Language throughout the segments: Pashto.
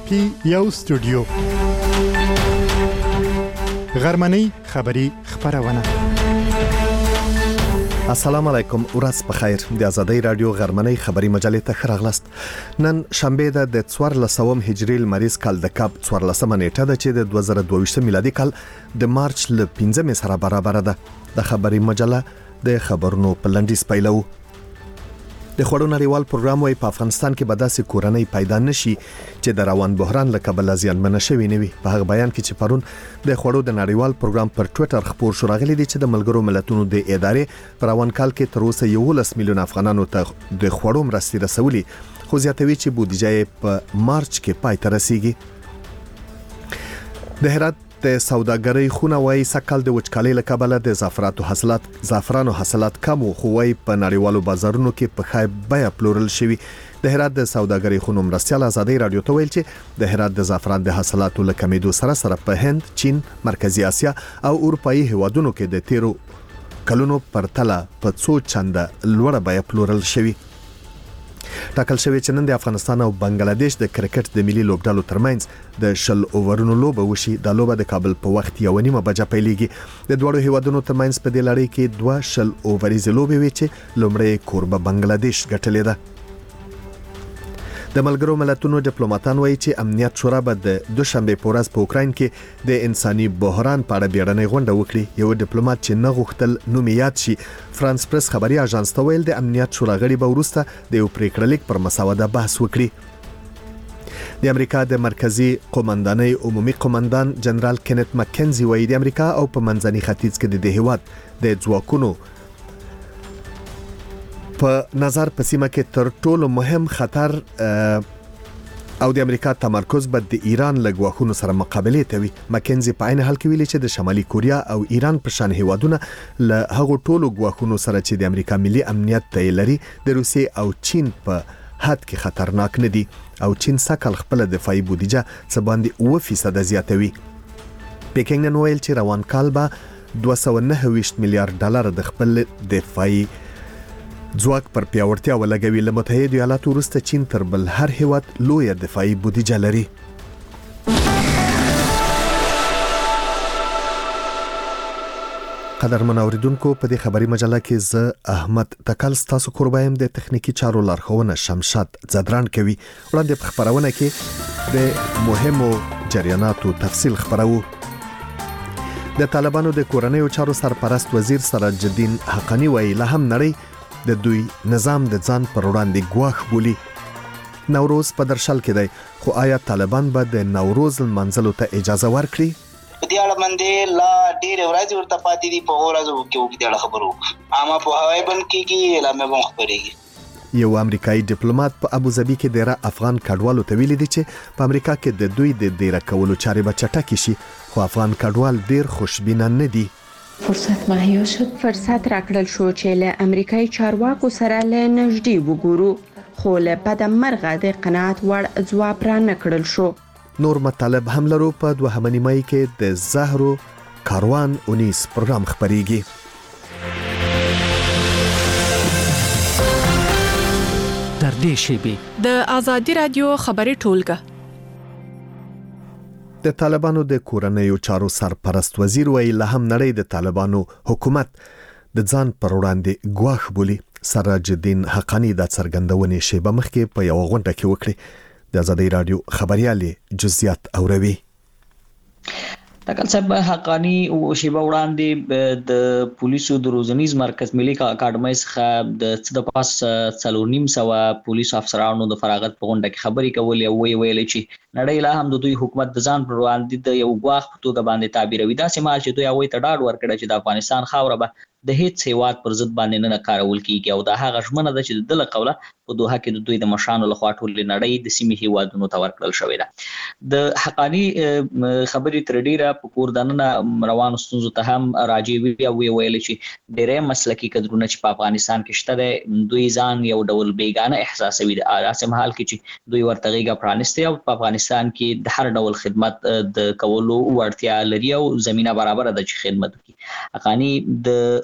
پی یو سټوډیو غرمنۍ خبری خبرونه. السلام علیکم، ورځ په خیر. د آزادۍ رادیو غرمنۍ خبری مجلې ته خراغلست. نن شنبه ده د 14 هجری لمریز کال د کاب 14 نیټه ده چې د 2022 میلادي کال د مارچ ل 15 سره برابر ده. د خبری مجله د خبرونو په لنډیز پیلو. د خوړو نړیوال پروګرام وايي په افغانستان کې به داسې کورنۍ پیدا نشي چې د روان بحران له کبله زیانمن شوي نه وي. په هغه بیان کې چې پرون د خوړو د نړیوال پروګرام پر ټوئیټر خبر شو راغلي دي چې د ملګرو ملتونو د ادارې پر روان کال کې تر اوسه 11 میلیون افغانانو ته د خوړو مرستې رسولي، خو زیاتوي چې بودیجه په مارچ کې پای ته رسیږي. د هرات د سوداګرۍ خونه وايي سکهال د وچکالۍ له کبله د زعفرانو حاصلات کم او خو وايي په نړیوالو بازارونو کې په ښه بیه پلورل شوي. د هرات د سوداګرۍ خونو مرستیال آزادۍ رادیو ته ویل چې د هرات د زعفران د حاصلاتو له کمیدو سره په هند، چین، مرکزی اسیا او اروپאי هیوادونو کې د تیرو کلونو پرتله په څو چنده لوړه بیه پلورل شوي. ټاکل شوی چې نن د افغانستان او بنگلاديش د کرکټ د ملي لوبډالو ترمنځ د شل اوورونو لوبه وشي. د لوبه د کابل په وخت 1:30 بجې پیلېږي. د دوړو هیوادونو ترمنځ په دې لړۍ کې 2 شل اووريز لوبې وي چې لومړی کوربه بنگلاديش ګټلې ده. د ملګرو ملتونو ډیپلوماټان وایي چې امنیت شورا به د دوشنبه په ورځ په اوکراین کې د انساني بحران په اړه بیړنۍ غونډه وکړي. یو ډیپلوماټ چې نه غوښتل نوم یاد شي فرانس پریس خبري اژانس ته ویل د امنیت شورا غړي به وروسته د یو پریکړه لیک پر مسوده بحث وکړي. د امریکا د مرکزی قومندانۍ عمومي قومندان جنرال کینت مکنزي وایي د امریکا او په منځني ختیځ کې د هیواد د ځواکونو په نظر په سیمه کې تر ټولو مهم خطر او د امریکا تمرکز به د ایران له ګواښونو سره مقابله کوي. مکنزي په عین حال کې ویلي چې د شمالي کوریا او ایران په شان هیوادونه له هغو ټولو ګواښونو سره چې د امریکا ملي امنیت ته لري د روسیې او چین په حد کې خطرناک نه دي او چین سکهال خپل دفاعي بودیجه څه باندې 9% زیاتوي. پیکینګ نن ویل چې روان کال به 229 میلیارډ ډالر د خپل دفاعي ځواک پر پیاوړتیا ولګوي. له متحده ایالاتو وروسته چین تر بل هر هیواد لویه دفاعي بودیجه لري. قدرمن اوریدونکو، په دې خبري مجله کې زه احمد تکل تاسو قربایم د تخنیکی چارو لارښوونه شمشاد زدران کوي. وړاندې په خبرونه کې د مهمو جریاناتو تفصیل خبرو. د طالبانو د کورنیو چارو سرپرست وزیر سراج الدین حقانی وایي له هم نړۍ د دوی نظام د ځان پر وړاندې ګواښ بولي. نوروز په درشل کې دی، خو آیا طالبان به د نوروز منځلو ته اجازه ورکړي؟ په دې اړه باندې لا ډېر ورځې ورته پاتې دي. په ورځو کې وګړي اړه خبرو عامه په هواي بند کېږي، اعلانونه به خبرېږي. یو امریکایي ډیپلوماټ په ابوظبي کې ډېر افغان کډوالو ته ویلي دي چې په امریکا کې د دوی د ډېر کولو چارې به چټکې شي، خو افغان کډوال ډېر خوشبینه نه دي. فرصت راکړل شو چې له امریکایي چارواکو سره له نږدې وګورو، خو له بده مرغه د قناعت وړ ځواب را نکړل شو. نور مطالب هم لرو. په 2 مای کې د زهرو کاروان 19 پروګرام خبريږي. در دې شیبه د آزادۍ رادیو خبري ټولګه. د طالبانو د کورنیو چارو سرپرست وزیر ویل له هم نړۍ د طالبانو حکومت د ځان پر وړاندې ګواښ بولي. سراج الدین حقانی د څرګندونې شیبه مخکې په یو غونډه کې وکړي. د آزادۍ رادیو خبريالي جزئیات اوروي. تکل صاحب حقانی او شیبه وړاندې د پولیسو د روزنیز مرکز ملي اکاډمۍ څخه د پاس 3.5 پولیس افسرانو د فراغت په غونډه کې خبرې کولې او ویل چې نړۍ لا هم د دوی حکومت د ځان پر وړاندې د یو ګواښ په توګه باندې تعبیروي. دا سمال چې دوی هغه ته ډاډ ورکړي چې د افغانستان خاوره به د هیڅ هیواد پر ضد باندې نه کارول کیږي او دا هغه ژمنه ده چې د دله قوله په دوحه کې د دوی د مشانو لخوا ټول نړۍ د سیمې هیوادونو ته ورکړل شوې ده. د حقانی خبرې تر ډیره په کور دننه روانو ستونزو ته هم راځي او ویل چې ډېرې مسلکي کډرونه چې په افغانستان کې شته دوی ځان یو ډول بیگانه احساسوي. د اساسي حال کې چې دوی ورته غیږه پرانستي او په افغانستان کې د هر ډول خدمت د کولو ورتیا لري او زمينه برابر ده چې خدمت وکړي. حقانی د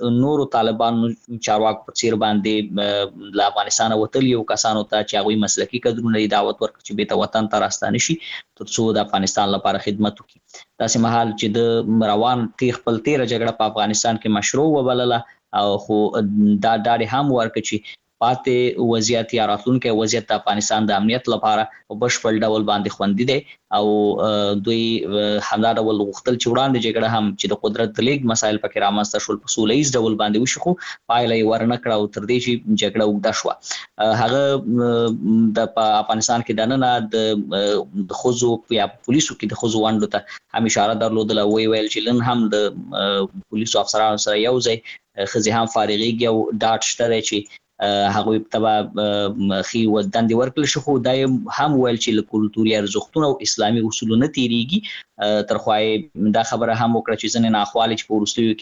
نورو طالبانو چارواکو په څیر باندې له افغانستان وتلی او کسانو ته چې هغه مسلکي کډرونه دعوت ورکړي چې به وطن ته راستانه شي ترڅو د افغانستان لپاره خدمت وکړي. داسې مهال چې د روان خپل 13 جګړه په افغانستان کې مشروع وبلله او خو دا ډاډ هم ورکړي چې پاتې وضعیت یا راتلونکي وضعیت د افغانستان د امنیت لپاره په بشپړ ډول باندې خوندي دی او دوی همدا ډول غوښتل چې وړاندې جګړه هم چې د قدرت د لیږد مسایل پکې رامنځته شول په سوله ایز ډول باندې وشي خو پایله یې ورنه کړه او تر دې چې جګړه اوږده شوه. هغه د افغانستان کې دننه د ښځو یا پولیسو کې د ښځو ونډو ته هم اشاره درلودله ویل چې نن هم د پولیسو افسرانو سره یو ځای ښځې هم فارغېږي او ډاډ شته دی چې هغه تبع خي وداندې ورکل شو خو دا هم ویل چې له کلتوري ارزښتونو او اسلامي اصولونو تیریږي. ترخوای دا خبره هم وکړه چې ځنې ناخوالې چې په وروستیو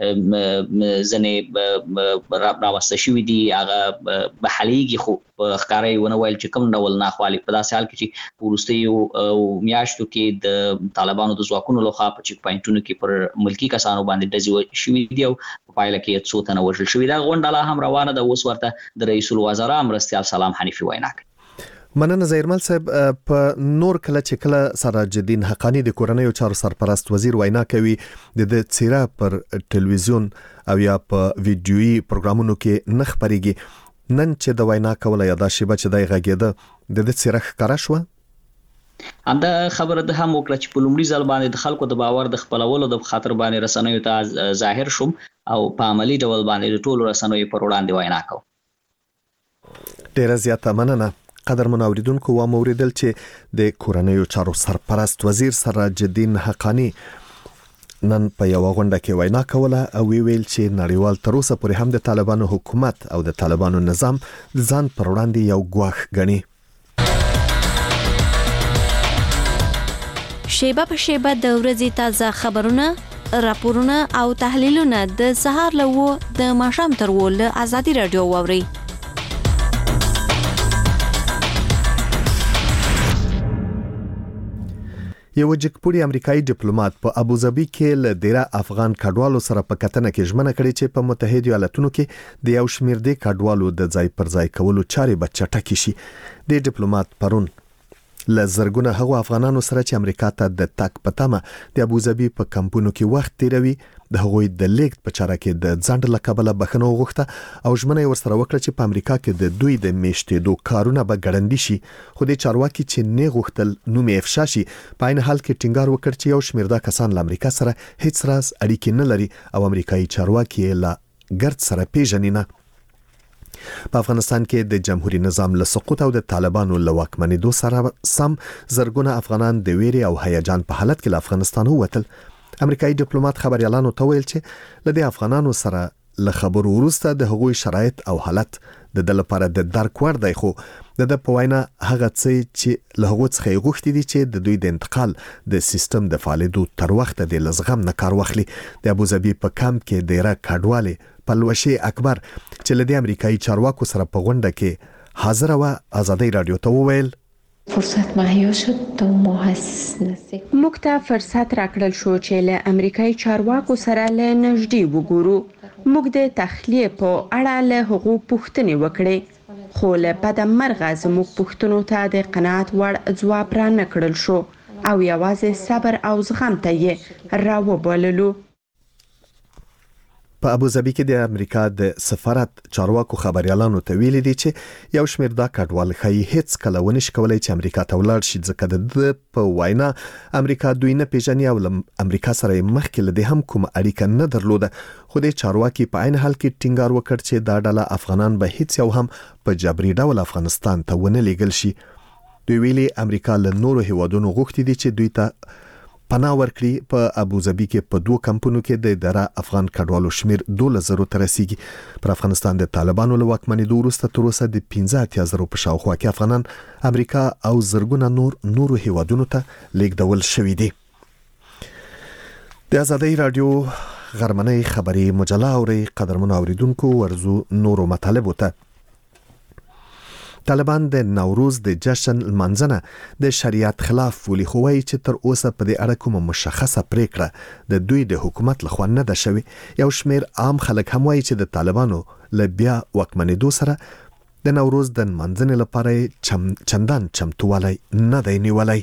کې ځنې راوسته شوي دي هغه بحالیږي خو ښکارای ونه ویل چې کوم ډول ناخوالې په داسې حال کې چې په وروستیو میاشتو کې د طالبانو د ځواکونو لخوا په چیک پاینټونو کې پر ملکی کسانو باندې ډزې شوي دي او په پایله کې څو تنه وژل شوي. دا غونډه لا هم روانه ده. اوس ورته د رئیس الوزرا مرستیال سلام حنیفي وینا کوي. مننه زیرمل صاحب. په نور کله چې کله سراج الدین حقانی د کورنیو چارو سرپرست وزیر وینا کوي د څیره پر ټلویزیون او یا په ویډیویي پروګرامونو کې نه خبريږي. نن چې د وینا کوله یا د شیبه چې د غږیده د څیره ښکارا شو همدا خبره ده هم وکړه چې په لومړي ځل باندې د خلکو د باور د خپلولو د خاطر باندې رسنیو ته ظاهر شوم او په عملی ډول باندې د ټولو رسنیو پر وړاندې وینا کوم. ډیره زیاته مننه. قدرمن اوریدونکو و موریدل چې د کورنیو چارو سرپرست وزیر سراج الدین حقانی نن په یو غونډه کې وینا کوله او ویل چې نړیوال تر اوسه پورې هم د طالبانو حکومت او د طالبانو نظام ځان پر وړاندې یو ګواښ ګڼي. شیبه په شیبه د ورځې تازه خبرونه، راپورونه او تحلیلونه د سهار له د ماښام تر له ازادي رادیو واوري. یو جګپوري امریکایي ډیپلوماټ په ابوظبي کې له ډیره افغان کډوالو سره په کتنه کې ژمنه کړې چې په متحده ایالاتونو کې د یو شمېر د کډوالو د ځای پر ځای کولو چارې به چټکې شي. د ډیپلوماټ پرون له زرګونه هغو افغانانو سره چې امریکا ته د تک پتمه د ابوظبي په کمپونو کې وخت تیروي د هغوی د لیږد په چاره کې د ځنډ له کبله بخښنه وغوښته او ژمنه یې ورسره وکړه چې په امریکا کې د دوی د میشتېدو کارونه به ګړندي شي. خو د چارواکي چې نه غوښتل نوم یې افشا شي په عین حال کې ټینګار وکړ چې یو شمېر د کسان له امریکا سره هیڅ راز اړیکې نه لري او امریکایي چارواکي له ګرد سره پیژني نه. په افغانستان کې د جمهوریت نظام له سقوط او د طالبانو له واکمنېدو سره سم زرګونه افغانان د ویرې او هیجان په حالت کې له افغانستان ووتل. امریکایي ډیپلوماټ خبريالانو ته ویل چې له دې افغانانو سره له خبرو وروسته د هغوی شرایط او حالت د لپاره د درک وړ دی خو د په وینا هغه څه چې له هغو څخه غوښتي دي چې د دوی د انتقال د سیستم د فعالیدو تر وخت د لزغم نه کار واخلي. د ابوظبي په کمپ کې ډیره کډواله پلوشي اکبر چې له امریکایي چارواکو سره په غونډه کې حاضر و ازادي رادیو ته وویل فرصت مهیا شد تا موږ ته فرصت راکړل شو چې له امریکایي چارواکو سره له نږدې وګورو. موږ د تخلیه په اړه له هغو پوښتنې وکړې خو له بده مرغه زموږ پوښتنو ته د قناعت وړ ځواب را نه کړل شو او یوازې صبر او زغم ته یې راوبللو. په ابوظبي کې د امریکا د سفارت چارواکو خبريالانو ته ویلي دي چې یو شمېر دا کډوال خي هیڅ کله ونشي کولای چې امریکا ته ولاړ شي ځکه د په وینا امریکا دوی نه پیژني او امریکا سره مخکې له هم کوم اړیکه نه درلوده. خو د چارواکي په عین حال کې ټینګار وکړ چې دا ډله افغانان به هیڅ یو هم په جبري ډول افغانستان ته ونه لیږل شي. دوی ویلي امریکا له نورو هیوادونو غوښتي دي چې دوی ته پناه ورکړي. په ابوظبي کې په 2 کمپونو کې د اداره افغان کډوالو شمیر 12,000 ته رسیدي. پر افغانستان د طالبانو له واکمنېدو وروسته تر اوسه د 15,000 په شاوخوا کې افغانان امریکا او زرګونه نورو هیوادونو ته لیږدول شوي دي. د ازادي رادیو غرمنۍ خبري مجله اوري قدرمن اوریدونکو ورزو نورو مطالب وته. طالبان د نوروز د جشن لمانځنه د شریعت خلاف ولي خو وايي چې تر اوسه په دې اړه کومه مشخصه پریکړه د دوی د حکومت لخوا نه ده شوې. یو شمېر عام خلک هم وايي چې د طالبانو له بیا واکمنېدو سره د نوروز د لمانځنې لپاره چندان چمتووالی نه دی نیولی.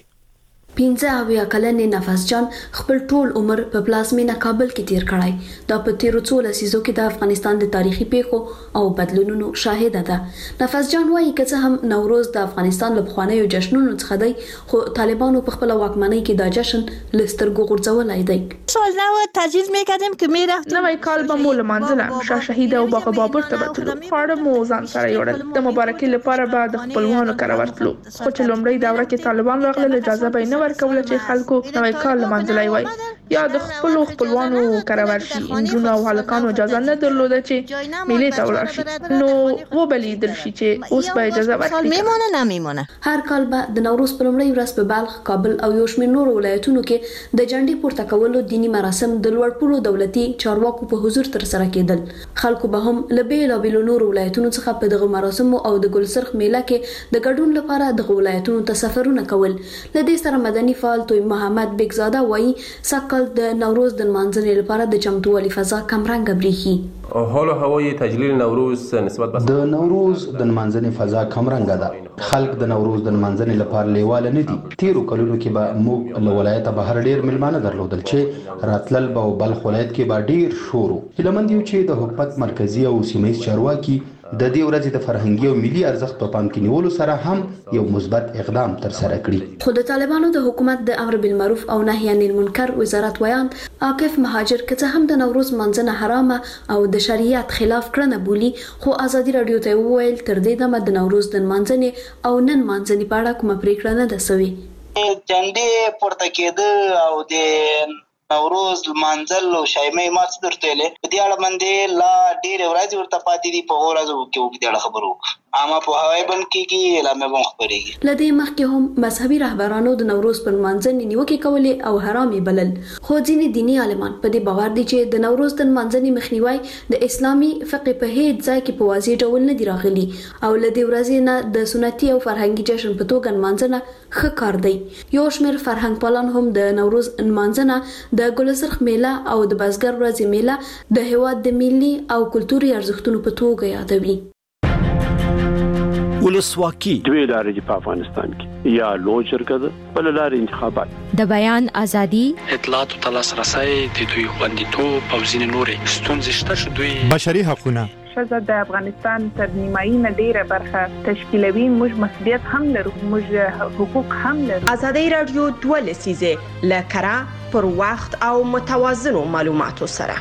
15 کلنې نفس جان خپل ټول عمر په پلازمینه کابل کې تیر کړای. دا په تیرو 14 لسیزو کې د افغانستان د تاریخي پیښو او بدلونونو شاهده ده. نفس جان وايي که هم نوروز د افغانستان له پخوانیو جشنونو څخه دی، خو طالبانو په خپل واکمنۍ کې دا جشن لسترګو غورځولای دی. سالنامه تجهیز می‌کردیم که می‌رفتیم نوی کال به مول منزلم شاه شهید او باغ بابر ته بتلو. خواړه مو ځان سره یوړل. د مبارکي لپاره بعد خپلوانو کره ورتلو. خو چې لومړی دوره کې طالبان راغله اجازه به نه ورکوله چې خلکو نوی کال لمانځلی وای یا د خپلوانو کره ورشي. نجونو او هلکانو اجازه نه درلوده چې میلې ته ولاړ شي. نو وبلیدل شي چې اوس به اجازه ورکړي. میمونه نمیمونه. هر کال به د نوروز په لومړۍ ورځ په بلخ، کابل او یو شمېر نورو ولایتونو کې د جنډې پورته کولو دینی مراسم د لوړپوړو دولتي چارواکو په حضور تر سره کېدل. خلکو به هم له بیلابېلو نورو ولایتونو څخه په دغه مراسمو او د ګلسرخ میله کې د ګډون لپاره دغه ولایتونو ته سفرونه کول. له دې سره مدني فعال توی محمد بیگزاده وایي سږکال د نوروز د لمانځنې لپاره د چمتووالي فضا کمرنګه بریښي. حال و هوای تجلیل نوروز نسبت د نوروز د لمانځنې فضا کمرنګه ده. خلک د نوروز د لمانځنې لپاره لیواله نه دي. تیرو کلونو کې به موږ له ولایته بهر ډیر ملمانه درلودل چې راتلل به بلخ ولایت کې به ډیر شور. هیلهمند یو چې د حکومت مرکزی او سیمه ییز چارواکي د دې ورځې د فرهنګي او ملي ارزښت په پام کې نیولو سره هم یو مثبت اقدام تر سره کړی. خو د طالبانو د حکومت د امر بالمعروف او نهي عن المنکر وزارت ویان عاکف مهاجر که هم د نوروز منځنه حرامه او د شریعت خلاف کړنه بولی، خو ازادي رادیو ته وویل تر دې دمه د نوروز د منځنه او نن منځنه په اړه کومه پریکړه نه ده سوې. جنډې پورته کېده او د نوروز منځل او شایمه ما څه درته لې په دې اړه باندې لا ډېر ورځې ورته پاتې دي. په ورځو کې وګړي خبرو عامه په هواي بند کېږي اعلان به خبرېږي. لدې مخکې هم مذهبي رهبرانو د نوروز پر منځنې نیوکې کولې او حرامي بلل. خو ځینې دینی عالمان په دې باور دي چې د نوروز د منځنې مخنیوي د اسلامي فقه په هیڅ ځای کې په واضح ډول نه دی راغلي او لدې ورځې نه د سنتي او فرهنګي جشن په توګه منځنه ښه کار دی. یو شمېر فرهنګ پالان هم د نوروز منځنه د ګلسرخ میله او د بزګر ورځې میله د هیواد د ملي او کلتوري ارزښتونو په توګه یادوي. ولسواکي دوی لارې په افغانستان کې یا لوی جرګه ده بل لارې انتخابات د بیان ازادي، اطلاعات او لاسرسي د دوی خوندیتوب او ځینې نورې ستونزې شته چې دوی بشري حقوقونه ښځه د افغانستان تر نیمایي نه ډیره برخه تشکیلوي. موږ مسؤلیت هم لرو، موږ حقوق هم لرو. ازادي رادیو 2 لسیزه لکره پر وخت او متوازنو معلوماتو سره.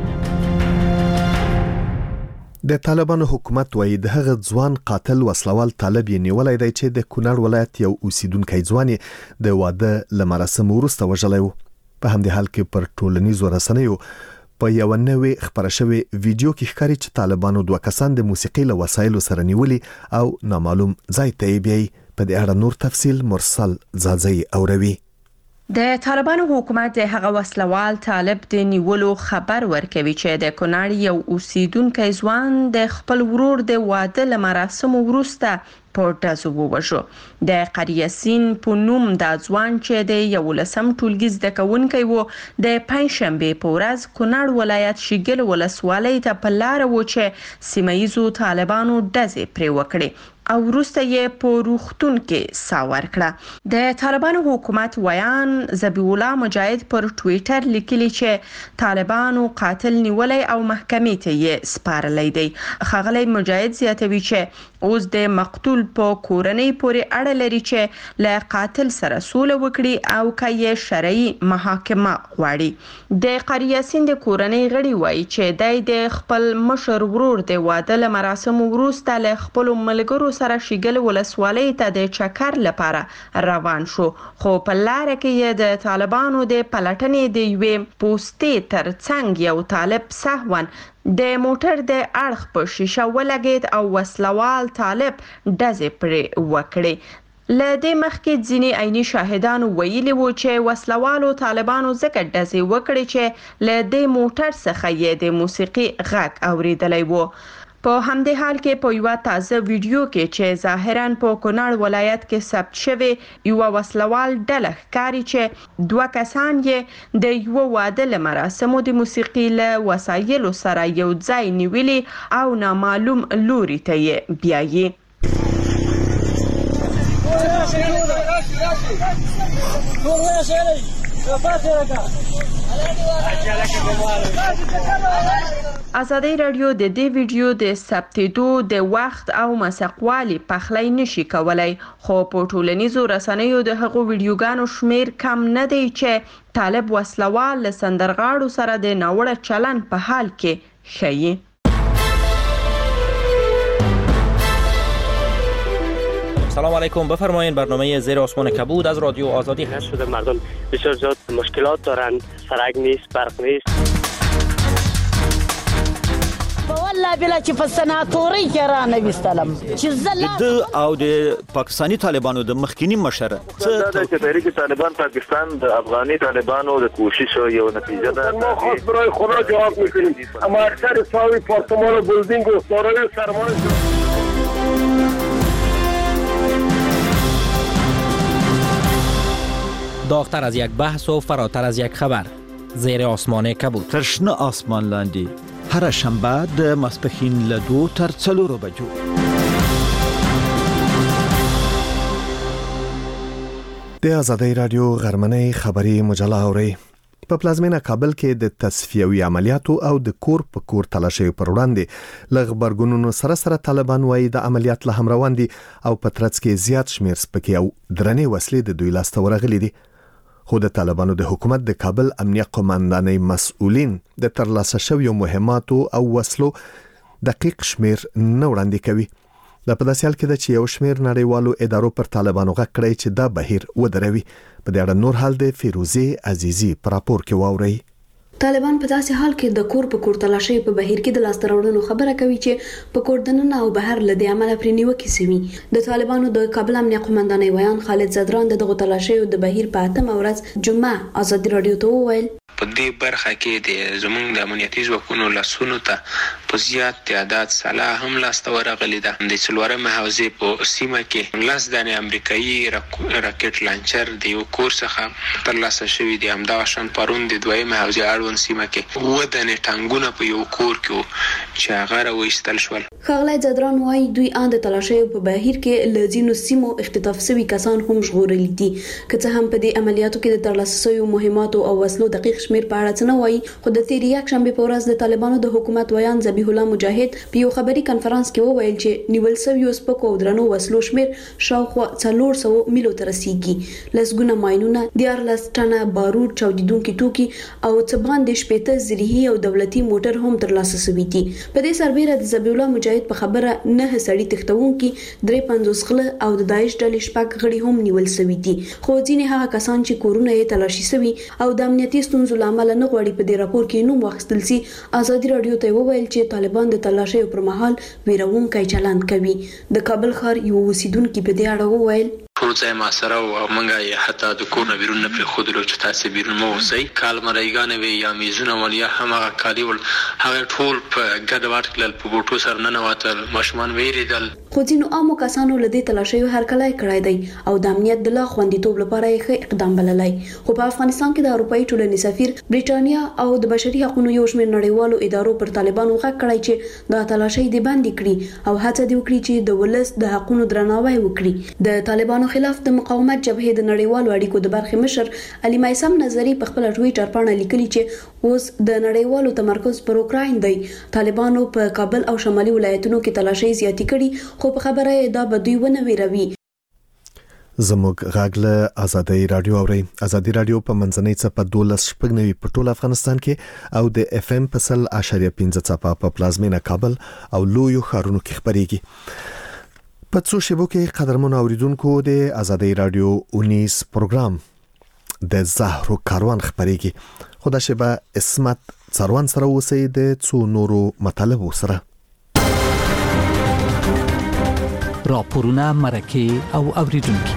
د طالبانو حکومت وایي د هغه ځوان قاتل وسلوال طالب یې نیولای دی چې د کونړ ولایت یو اوسیدونکی ځوان د واده له مراسم وروسته وژلی و. په همدې حال کې پر ټولنیزو رسنیو په یو نوې خبره شوې ویډیو کې ښکاري چې طالبانو 2 کسان د موسیقي له وسایلو سره نیولي او نامعلوم ځای ته بیاي. په دې اړه نور تفصیل مرسل زازي اوروي. د طالبانو حکومت د هغه وسلوال طالب د نیولو خبر ورکوي چې د کونړ یو اوسیدونکی ځوان د خپل ورور د واده له مراسمو وروسته په ډزو ووژو. د قریاسین په نوم د ځوان چې د 11 ټولګي زده کوونکی و د پنځشنبه په ورځ کونړ ولایت شیګل ولسوالۍ ته په لار و چې سیمایزو طالبانو ډزې پرې وکړې او وروسته یې په روغتون کې سا ورکړه. د طالبانو حکومت ویان ذبیح الله مجاهد پر ټویټر لیکلی چې طالبانو قاتل نیولای او محکمې ته یې سپارلی دی. ښاغلی مجاهد زیاتوي چې اوس د مقتول په کورنۍ پورې اړه لري چې له قاتل سره سوله وکړي او که یې شرعي محاکمه غواړي. د قریاسین د کورنۍ غړي وایي چې د خپل مشر ورور د واده له مراسمو وروسته له خپلو ملګرو سره شیګل ولسوالۍ ته د چکر لپاره روان شو، خو په لاره کې یې د طالبانو د پلټنې د یوې پوستې تر څنګ یو طالب سهوا د موټر د اړخ په شیشه ولګید او وسلوال طالب ډزې پرې وکړې. له دې مخکې ځینې عیني شاهدانو ویلي وو چې وسلوالو طالبانو ځکه ډزې وکړې چې له دې موټر څخه یې د موسیقي غږ اوریدلی وو. په همدې حال کې په یو تازه ویډیو کې چې ظاهراً په کونړ ولایت کې ثبت شوی یو وسلوال ډله ښکاري چې 2 کسان یې د یو واده له مراسمو د موسیقي له وسایلو سره یو ځای نیولي او نامعلوم لوري ته یې بیایي. ازادي رادیو د دې ویډیو د ثبتېدو د وخت او مسقوالي پخلی نشي کولای، خو په ټولنیزو رسنیو د هغو ویډیوګانو شمیر کم نه دی چې طالب وسلوال له سندرغاړو سره د ناوړه چلن په حال کې ښیي. سلام علیکم، بفرمایید. برنامه زیر آسمان کبود از رادیو آزادی هست. شده مردم بسیار زیاد مشکلات دارند، سرک نیست، برق نیست. والله بلا چې په سناتوري کې را نوستلم چې د او د پاکستانی طالبانو د مخکینی مشر څه د تحریک طالبان پاکستان د افغاني طالبانو د کوشش یو نتیجه ده. ما خاص برای خدا جواب میکنیم، اما اکثر ساوی پارتمان بلدینگ و سارای سرمان داغتر از یک بحث و فراتر از یک خبر. زیر آسمان کبود. ترشنه آسمان لاندی. هر شنبه د ماسپښین له 2 تر 4 بجو. د آزادۍ رادیو غرمنۍ خبری مجله اوري. په پلازمینه کابل کې د تصفیوي عملیاتو او د کور په کور تلاشي پر وړاندې لږ برګونونو سره طالبان وایي د عملیات له هم روان دي او په ترڅ کې زیات شمیر سپکې او درنې وسلې د دوی لاسته ورغلي دي. خو د طالبانو د حکومت د کابل امنیه قوماندانۍ مسؤلین د ترلاسه شویو مهماتو او وسلو دقیق شمیر نه وړاندې کوي. د په داسې حال کې ده چې یو شمیر نړیوالو ادارو پر طالبانو غږ کړی چې دا بهیر ودروي. په دې اړه نور حال د فیروزي عزیزي په راپور کې واورئ. طالبان په داسې حال کې د کور په کور تلاشي په بهیر کې د لاس تراوړنو خبره کوي چې په کور دننه او بهر لدی عمل پرې نیوکې سوي. د طالبانو د کابل امنیه قوماندانۍ ویان خالد زدران دغه تلاشي د بهیر په 8 ورځ جمعه آزادي رادیو ته وویل په دې برخه کې د زمونږ د امنیتي ځواکونو لاسونو ته په زیات تعداد سلاح هم لاسته ورغلي ده. د څلورمې حوزې په سیمه کې 10 دانې امریکایي راکټ لانچر د یو کور څخه ترلاسه شوي دي. همداشان پرون د دویمې حوزې اړوند سیمه کې 7 دانې ټانګونه په یو کور کې چې هغه راوایستل شول. خالد زدران وايي دوی ان د تلاشي په بهیر کې لزینو سیمو اختطاف شوي کسان هم ژغورل دي. که څه هم په دې عملیاتو کې د ترلاسه شویو مهماتو او وسلو دقیق شمیر په اړه څه نه وایي، خو د تیر یک شنبه په ورځ د طالبانو د حکومت ویان ذبیح الله مجاهد په یو خبري کانفرنس کې وویل چې نیول شویو سپکو او درنو وسلو شمیر شاوخوا 400 میلو ته رسیږي. لسګونه ماینونه، 14 ټنه بارود، چاودیدونکي توکي او څه باندې شپېته زرهي او دولتي موټر هم ترلاسه شوي دي. په دې سربېره د ذبیح الله مجاهد په خبره 9 سړي تښتونکي، 53 غله او د داعش ډلې شپږ غړي هم نیول شوي دي. خو ځینې هغه کسان چې کورونه یې تلاشي شوي او د امنیتي ستونزو لامل نه غواړي په دې راپور کې نوم واخیستل شي. آزادي رادیو ته وویل چې طالبان د تلاشي پر مهال ویرونکي چلند کوي. د کابل ښار یو اوسیدونکو په دې اړه وویل ټول ځای ما سره او منګه حتی د کور نه بیرون نه پرېښودلو چې تاسې بیرون مه اوسئ. کالمرایګانې وې یا میزونه ول یا هماغه کالي ول، هغه ټول په ګډ وډ کړل، په بوټو سره ننوتل، ماشومان ویرېدل. خو ځینو عامو کسانو له دې تلاشیو هرکلی کړی دی او د امنیت د لا خوندیتوب لپاره یې ښه اقدام بللی. خو په افغانستان کې د اروپایي ټولنې سفیر، برېټانیا او د بشري حقوقو یو شمېر نړیوالو ادارو پر طالبانو غږ کړی چې دا تلاشي دې بندي کړي او هڅه دې وکړي چې د ولس د حقوقو درناوی وکړي. د طالبانو خلاف د مقاومت جبهې د نړیوالو اړیکو د برخې مشر علي مایسم نظری په خپل ټویټر باندې لیکلي چې اوس د نړیوالو تمرکز پر اوکراین دی. طالبانو په کابل او شمالي ولایتونو کې تلاشي زیاتی کړي، خو په خبره دا به دوی ونه ویروي. زموږ غاګله آزادۍ رادیو اوري. آزادۍ رادیو په منځنۍ څپه 12.9 په ټول افغانستان کې او د اف ام په 0.5 څپه په پلازمینه کابل او لویو ښارونو کې خبريږي. په څو شیبو کې قدرمن اوریدونکو د آزادۍ رادیو 19 پروګرام د زهرو کاروان خبريږي. خو دا شیبه اسمت څاروان سره اوسئ د څو نورو مطالبو سره. راپورونه، مرکه او اوریدونکو.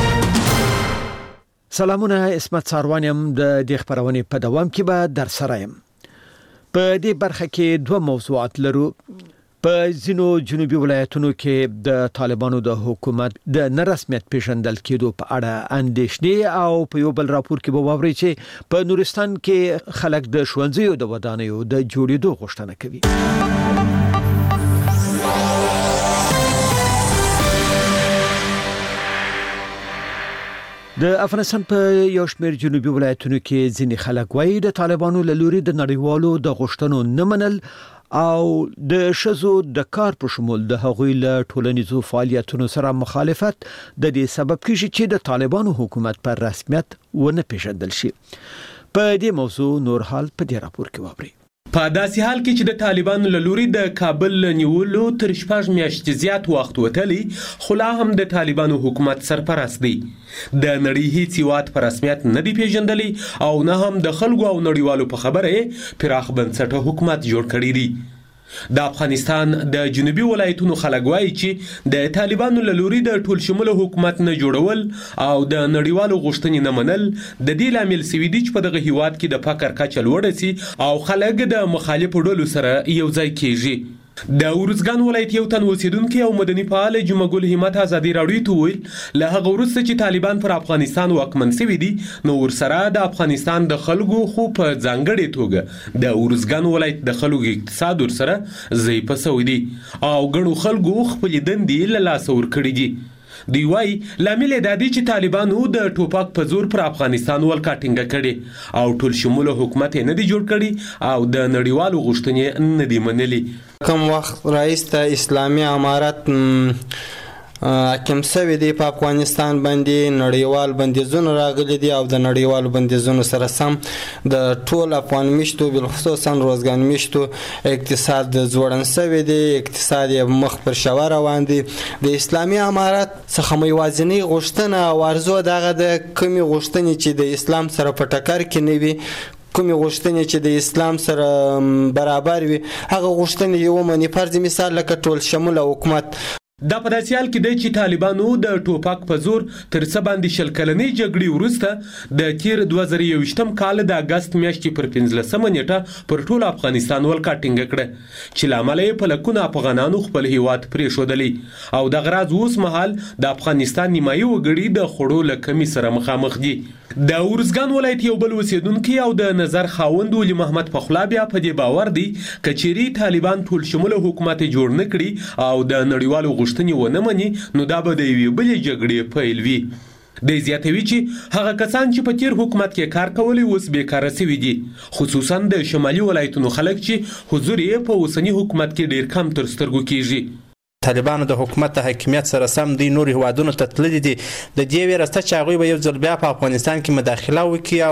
سلامونه، اسمت څاروان يم. د دې خبرونه په دوام کې به در سره يم. په دې برخه کې 2 موضوعات لرو. په ځینو جنوبي ولایتونو کې د طالبانو د حکومت د نرسمیت پیژندل کېدو په اړه اندېښنې او په یو بل راپور کې به واوري چې په نورستان کې خلک د ښوونځیو د ودانیو د جوړېدو غوښتنه کوي. د افغانستان په یو شمېر جنوبي ولایتونو کې ځینې خلک وایي د طالبانو له لوري د نړیوالو د غوښتنو نه منل او د ښځو د کار په شمول د هغوی له ټولنیزو فعالیتونو سره مخالفت د دې سبب کیږي چې د طالبانو حکومت پر رسمیت ونه پیژندل شي. په دې موضوع نور حال په دې راپور کې واورئ. په داسې حال کې چې د طالبانو له لوري د کابل نیولو تر 6 میاشتې زیات وخت وتلی، خو لا هم د طالبانو حکومت سرپرست دی. د نړۍ هیڅ هیواد په رسمیت نه دی پیژندلی او نه هم د خلکو او نړیوالو په خبره پراخ بنسټه حکومت جوړ کړی دی. د افغانستان د جنوبي ولایتونو خلک وایي چې د طالبانو له لوري د ټول شموله حکومت نه جوړول او د نړیوالو غوښتنې نه منل د دې لامل سوي دي چې په دغه هیواد کې د فقر کچه لوړه سي او خلک د مخالفو ډلو سره یو ځای کیږي. د ارزګان ولایت یو تن اوسیدونکي او مدني فعال جمعه ګل همت ازادي راډیو ته ویل له هغه وروسته چې طالبان پر افغانستان واکمن شوي دي نو ورسره د افغانستان د خلکو خو په ځانګړې توګه د ارزګان ولایت د خلکو اقتصاد ورسره ضعیفه شوی دی او ګڼو خلکو خپلې دندې له لاسه ورکړي دي. دی وايي لامل دا دی چې طالبانو د ټوپک په زور پر افغانستان ولکه ټینګه کړي او ټول شموله حکومت نه دی جوړ کړي او د نړیوالو غوښتنې نه دی منلي. کوم وخت رئیس ته اسلامي امارت حاکم شوی دی په افغانستان باندې نړیوال بندیزونه راغلي دي او د نړیوالو بندیزونو سره سم د ټول افغان میشتو بالخصوصا روزګان میشتو اقتصاد ځوړن شوی دی، اقتصاد مخ پر شوا روان دی. د اسلامي امارت څخه یوازینی غوښتنه او ارزو دغه د کومې غوښتنې چې د اسلام سره په ټکر کې نه وي، کومې غوښتنې چې د اسلام سره برابر وي، هغه غوښتنې یو منی فرض مثال لکه ټول شموله حکومت. دا په داسې حال کې دی چې طالبانو د ټوپک په زور تر څه باندې 20 کلنې جګړې وروسته د تیر 2021 کال د اګست میاشتې پر 15 نیټه پر ټول افغانستان ولکه ټینګه کړه چې لامل یې په لکونه افغانانو خپل هیواد پرېښودلی او د غراض اوس مهال د افغانستان نیمایي وګړي د خوړو له کمی سره مخامخ دي. د ارزګان ولایت یو بل اوسیدونکي او د نظر خاوند ولي محمد پخلا بیا په دې باور دی کچيري طالبان ټول شموله حکومت جوړ نه کړي او د نړیوالو غوښتنې ونه مني نو دا به د یوې بلې جګړې پیل وي. د زیاتوي چې هغه کسان چې په تیر حکومت کې کار کولی اوس بیکاره شوي دي، خصوصا د شمالي ولایتونو خلک چې حضور یې په اوسني حکومت کې ډیر کم تر سترګو کیږي. طالبانو د حکومت د حاکمیت سره سم دی نور هیوادونو ته تللي دي د دې ویرسته چې هغوی به یو ځل بیا په افغانستان کې مداخله وکړي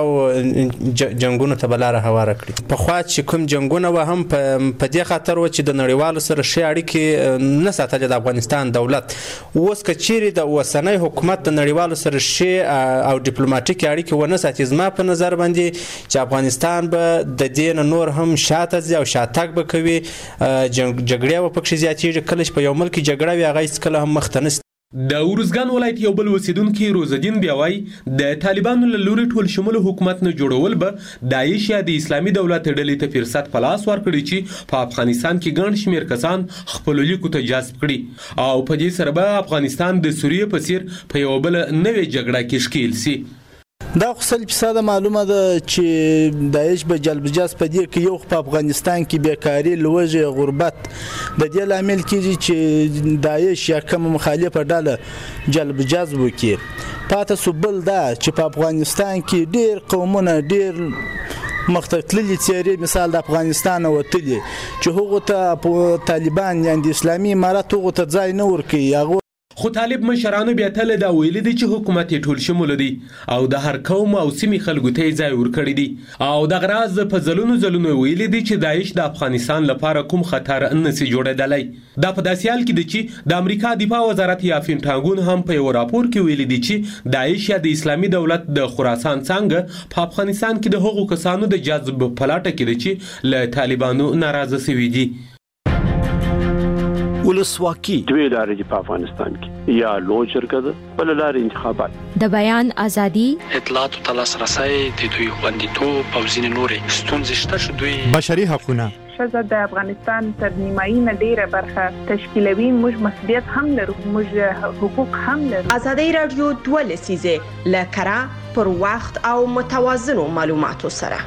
او جنګونو ته به لاره هواره کړي. پخوا چې کوم جنګونه وه هم په دې خاطر و چې د نړیوالو سره ښې اړیکې نه ساتلې د افغانستان دولت. اوس که چیرې د اوسنی حکومت د نړیوالو سره ښې او ډیپلوماټیکې اړیکې ونه ساتي، زما په نظر باندې چې افغانستان به د دې نه نور هم شاته ځي او شاتګ به کوي، جګړې به پکښې زیاتېږي. کله چې په یو ملک جګړه وي هغه هیڅکله هم مخته نه. د ارزګان ولایت یو بل اوسیدونکي روزالدین بیا وایي د طالبانو له لوري ټول شموله حکومت نه جوړول به داعش یا د اسلامي دولت ډلې ته فرصت په لاس ورکړي چې په افغانستان کې ګڼ شمېر کسان خپلو لیکو ته جذب کړي او په دې سره به افغانستان د سوریې په څیر په یوه بله نوې جګړه کې ښکیل سي. دا خو 100% معلومه ده چې داعش به جلب جذب په دې کې یو په افغانستان کې بیکاری، لوږه، غربت د دې لامل کېږي چې داعش یا کوم مخالفه ډله جلب جذب وکړي. پاته سو بل دا چې په افغانستان کې ډېر قومونه ډېر مختلفې څېرې مثال د افغانستان وتلي چې هغو ته طالبان یعنې د اسلامي امارت هغو ته ځای نه ورکوي. خو طالب مشرانو بیا تل دا ویلي دي چې حکومت یې ټول شموله دی او د هر قوم او سیمې خلکو ته یې ځای ورکړی دی او دغه راز په ځلونو ویلي دي چې داعش د افغانستان لپاره کوم خطر نشي جوړېدلی. دا په داسې حال کې دی چې د امریکا دفاع وزارت یا پینټاګون هم په یو راپور کې ویلي دي چې داعش یا د اسلامي دولت د خراسان څانګه په افغانستان کې د هغو کسانو د جذب په لټه کې دي چې له طالبانو ناراضه شوي دي. ولسواکي دوی لارې په افغانستان کې یا لوی شرکت بل لارې انتخابات د بیان ازادي، اطلاعات او لاسرسي د دوی خوندیتوب او ځینې نورې ستونزې شته چې دوی بشري حقوقونه ښځه د افغانستان تر نیمایي نه ډیره برخه تشکیلوي، موږ مسؤلیت هم لرو، موږ حقوق هم لرو. ازادي رادیو 2 لسیزه له کره پر وخت او متوازنو معلوماتو سره.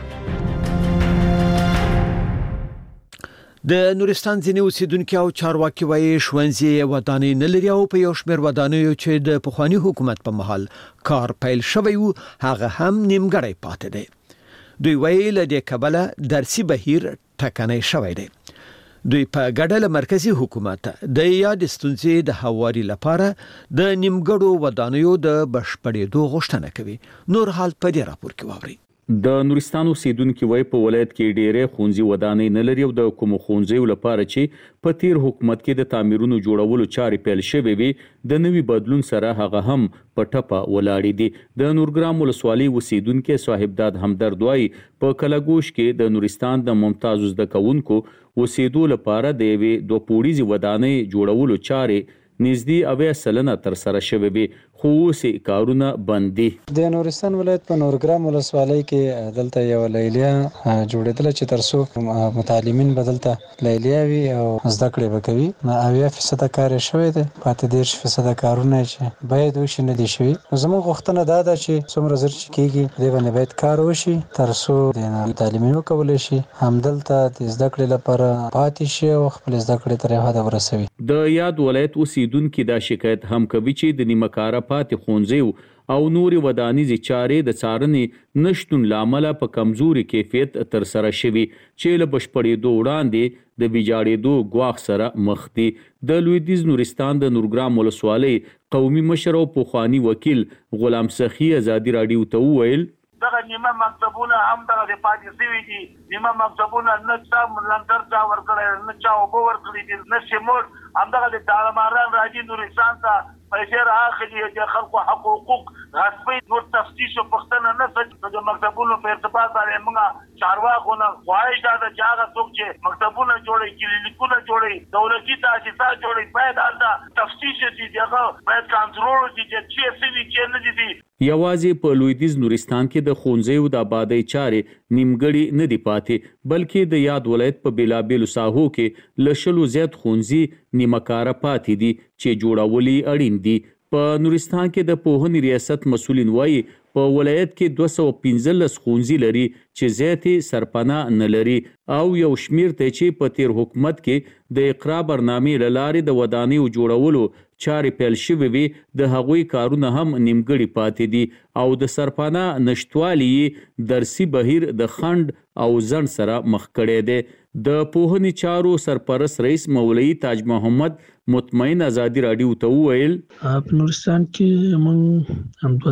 د نورستان ځینې اوسیدونکو او چارواکي وایي ښوونځي ودانۍ نه لري او په یو شمېر ودانیو چې د پخوانی حکومت په مهال کار پیل شوی و هغه هم نیمګړی پاتې دی. دوی وایي له دې کبله درسي بهیر ټکنی شوی دی. دوی په ګډه له مرکزی حکومت د یاد ستونزې د هواري لپاره د نیمګړو ودانیو د بشپړېدو غوښتنه کوي. نور حال په دې راپور کې واورئ. د نورستان اوسیدونکو وای په ولایت کې ډېرې ښوونځي ودانۍ نه لري او د کوم ښوونځیو لپاره چې په تیر حکومت کې د تعمیرونو جوړولو چارې پیل شوې وي د نوي بدلون سره هغه هم په ټپه ولاړې دي. د نورګرام ولسوالۍ اوسیدونکو صاحبداد همدرد وای په کلاګوش کې د نورستان د ممتاز زده کوونکو اوسیدو لپاره د یوې دوه پوړیزې ودانۍ جوړولو چارې نږدې 90% تر سره شوی وي خو اوس کارونه بند دي. د نورستان ولایت په نورګرام ولسوالۍ کې دلته یو لیلیه جوړېدله چې ترڅو متعلمین بدلته لیلیه وي او زده کړې وکوي. 90% کار شوی دی، پاتې 10% کارونه چې باید وشي نه دي شوي. زموږ غوښتنه دا ده چې څومره زر چې کېږي دې باندې باید کار وشي ترڅو د متعلمین وکولی شي همدلته د زده کړې لپاره پاتې شي او خپل زده کړې تر حده ورسوي. د یاد ولایت اوسیدونکو دا شکایت هم کوي چې د نیمه کاره پاتې ښوونځیو او نوري ودانیزي چارې د څارنې نشټون لامل په کمزوري کیفیت تر سره شوي چې له بشپړېدو وړاندې د ویجاړېدو ګواښ سره مخ دي. د لویدیځ نورستان د نورګرام ولسوالۍ قومي مشر او پخوانی وکیل غلام سخی ازادي رادیو ته وویل دغه نیمه مکتبونه هم دغه د پاتې شوي دي. نیمه مکتبونه نه چا لنګر چا ورکړی، نه چا اوبه ورکړي دي، نه سیموټ. همدغه د دارماران راځي نورستان ته پیسې رااخلي، د خلکو حقوق غصبي نور تفتیش او پوښتنه نه کوي. د مکتبونو په ارتباط باندې موږ چارواکو نه خواهش ده چې هغه څوک چې مکتبونه جوړوي، کلینیکونه جوړوي، دولتي تاسیسات جوړوي، باید هلته تفتیش وشي، هغه باید کنټرول وشي چې څه شوي څه نه دي. یوازې په لویدیځ نورستان کې د ښوونځیو د آبادۍ چارې نیمګړې نه دي پاتې بلکې د یاد ولایت په بیلابیلو ساحو کې له 100 زیات ښوونځي نیمه کاره پاتې دي چې جوړول یې اړین دي. په نورستان کې د پوهنې ریاست مسؤلین وایي په ولایت کې 215 ښوونځي لري چې زیاتې سرپناه نه لري او یو شمیر ته چې په تیر حکومت کې د اقرا برنامې له لارې د ودانیو جوړولو چارې پیل شوې وي د هغوی کارونه هم نیمګړي پاتې دي او د سرپناه نشټوالي درسي بهیر د خند او ځنډ سره مخ کړی دی. د پوهنې چارو سرپرست رئیس مولوي تاج محمد مطمئن ازادي رادیو ته وویل په نورستان کې موږ هم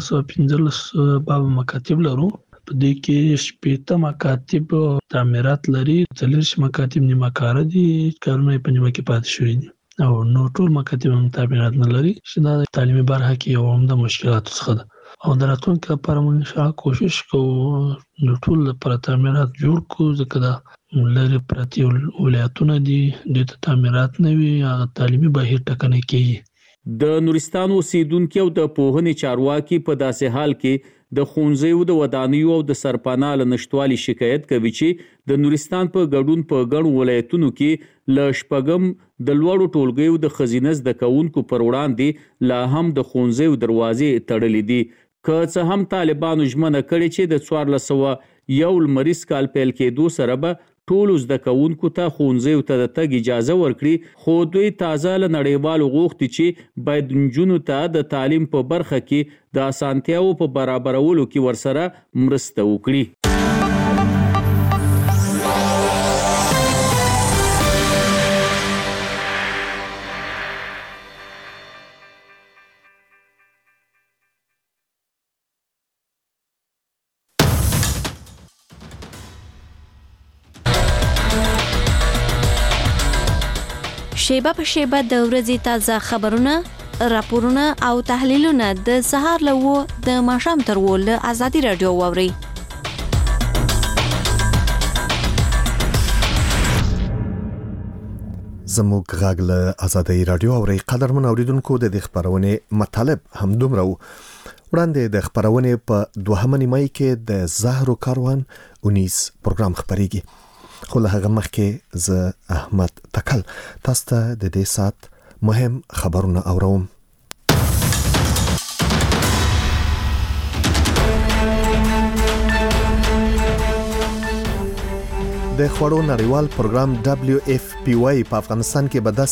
215 باب مکاتب لرو. په دې کې 15 مکاتب تعمیرات لري، 40 مکاتب نیمه کاره دي، کارونه په نیمه کې پاتې شوي دي او نو ټول مکاتب هم تعمیرات نه لري چې دا د تعلیمي برخه کې یو هم د مشکلاتو څخه ده او د راتلونکي لپاره موږ انشاءالله کوشش کوو د ټول لپاره تعمیرات جوړ کړو ځکه دا لرې پرتې ولایتونه دي، دوی ته تعمیرات نه وي، هغه تعلیمي بهیر ټکنی کېږي. د نورستان اوسیدونکو او د پوهنې چارواکي په داسې حال کې د ښوونځیو د ودانیو او د سرپناه له نشټوالي شکایت کوي چې د نورستان په ګډون په ګڼو ولایتونو کې له شپږم د لوړو ټولګیو د ښځینه زده کوونکو پر وړاندې لا هم د ښوونځیو دروازې تړلې دي. که څه هم طالبانو ژمنه کړې چې د 1401 لمریز کال پیل کېدو سره به ټولو زده کوونکو ته ښوونځیو ته د تګ اجازه ورکړي خو دوی تازه له نړیوالو غوښتي چې باید نجونو ته د تعلیم په برخه کې د اسانتیاوو په برابرولو کې ورسره مرسته وکړي. شیبه په شیبه د ورځې تازه خبرونه، راپورونه او تحلیلونه د سهار له 9 د ماښام تر 10 له ازادي رادیو واوري. زموږ غږ له ازادي رادیو اوري. قدرمن اوریدونکو د خبرونه مطلب هم دومره وړاندې د خبرونه په 2 مای کې د زهرو کاروان 19 پروګرام خبريږي. خو له هغه مخکې ز احمد تکل تاسو ته د دې سات مهم خبرونه اوروم. د خوړو نړیوال پروګرام WFP په افغانستان کې به